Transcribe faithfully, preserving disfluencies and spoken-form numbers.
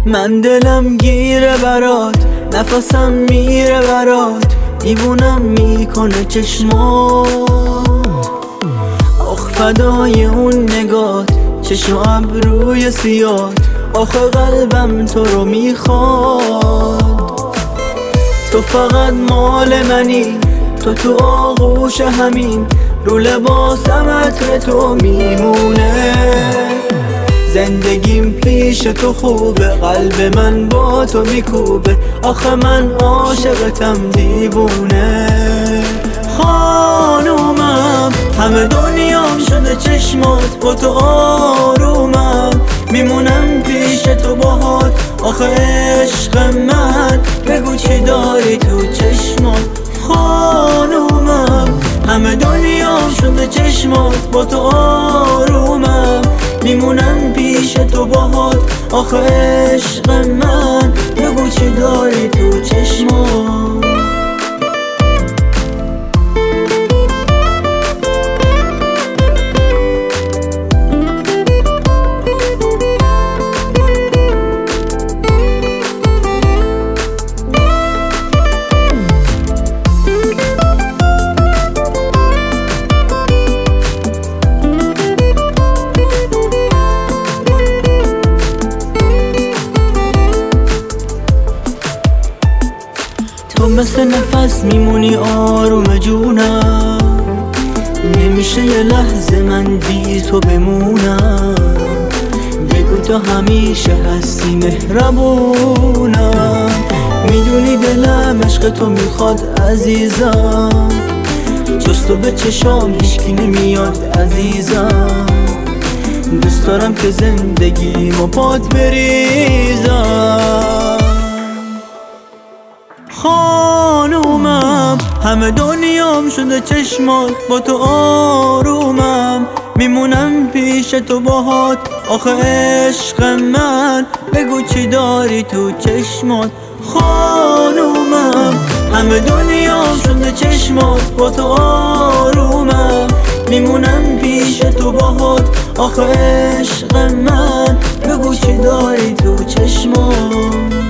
من دلم گیره برات، نفسم میره برات، دیوونم میکنه چشمات. آخ فدای اون نگات، چشم و ابروی سیاد، آخه قلبم تو رو میخواد. تو فقط مال منی، تو تو آغوش همین، رو لباسم عطر تو میمونه. زندگیم پیش تو خوبه، قلب من با تو میکوبه، آخه من عاشقتم دیوونه. خانومم همه دنیام شده چشمات، با تو آرومم، میمونم پیش تو باهات، آخه عشق من بگو چی داری تو چشمات. خانومم همه دنیام شده چشمات، با تو آرومم، میمونم پیش تو باهات، آخه عشق من بگو چی داری تو چشمات. تو مثل نفس میمونی آروم جونم، نمیشه یه لحظه من بی تو بمونم. بگو تو همیشه هستی مهربونم، میدونی دلم عشق تو میخواد عزیزم، جز تو به چشام هیچکی نمیاد عزیزم. دوست دارم که زندگیمو پات بریزم. خانومم همه دنیام شده چشمات، با تو آرومم، میمونم پیش تو باهات، آخه عشق من بگو چی داری تو چشمات. خانومم همه دنیام شده چشمات، با تو آرومم، میمونم پیش تو باهات، آخه عشق من بگو چی داری تو چشمات.